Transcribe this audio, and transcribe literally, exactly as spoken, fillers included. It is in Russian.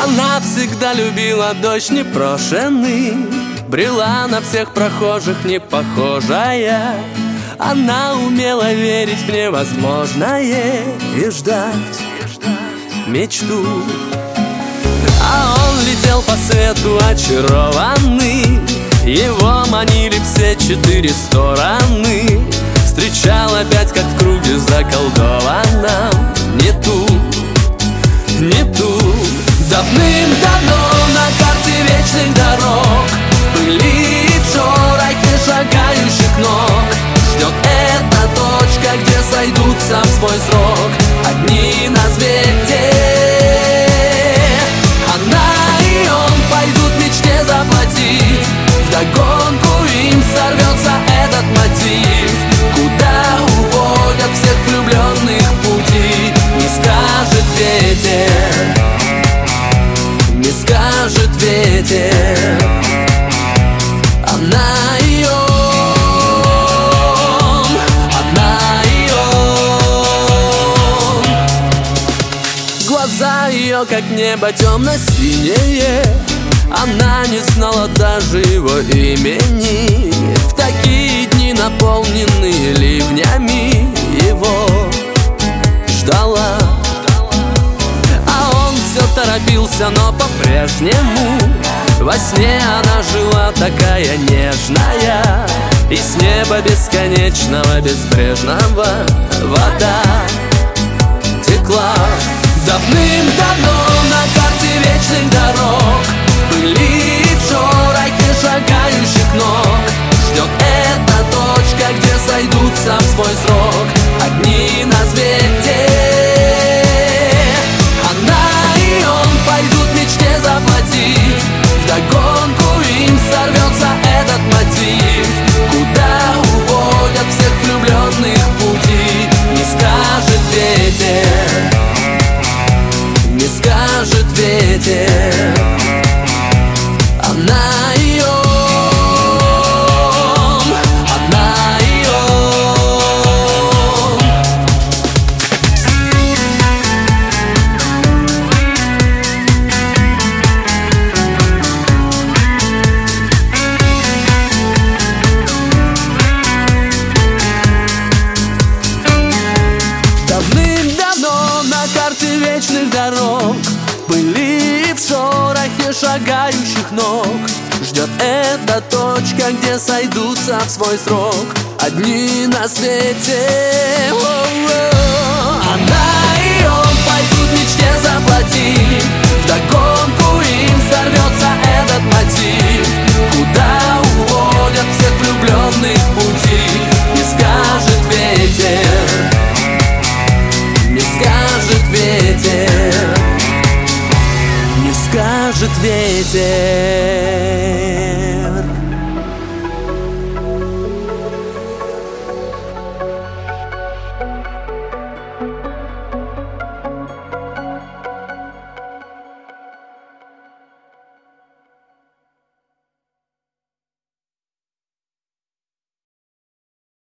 Она всегда любила дождь непрошенный, брела на всех прохожих не похожая. Она умела верить в невозможное и ждать мечту. А он летел по свету очарованный, его манили все четыре стороны. Встречал опять, как в круге заколдованном, не ту, не ту. Давным-давно на карте вечных дорог были в шорохе шагающих ног. Ждет эта точка, где сойдутся в свой срок одни на свете. Она и он пойдут мечте заплатить, вдогонку им сорвется этот мотив. Куда уводят всех влюбленных пути, не скажет ветер, не скажет ветер. Она и он, она и он. Глаза ее, как небо темно-синее, она не знала даже его имени. В такие дни, наполненные ливнями, его ждала. А он все торопился, но по-прежнему во сне она жила такая нежная, и с неба бесконечного, безбрежного вода текла. Давным-давно на карте вечных дорог были в шорохе шагающих ног. Ждет эта точка, где сойдутся в свой срок одни на свете. Она и он пойдут мечте заплатить, вдогонку им сорвется этот мотив. Куда уводят всех влюбленных пути, не скажет ветер, не скажет ветер. Она и он, она и он. Давным-давно на карте вечных дорог были в шорохе шагающих ног. Ждет эта точка, где сойдутся в свой срок одни на свете. О-о-о. Она и он пойдут мечте заплатить, вдогонку им сорвется этот мотив. Куда уводят всех влюбленных пути, не скажет ветер, не скажет ветер, не скажет ветер.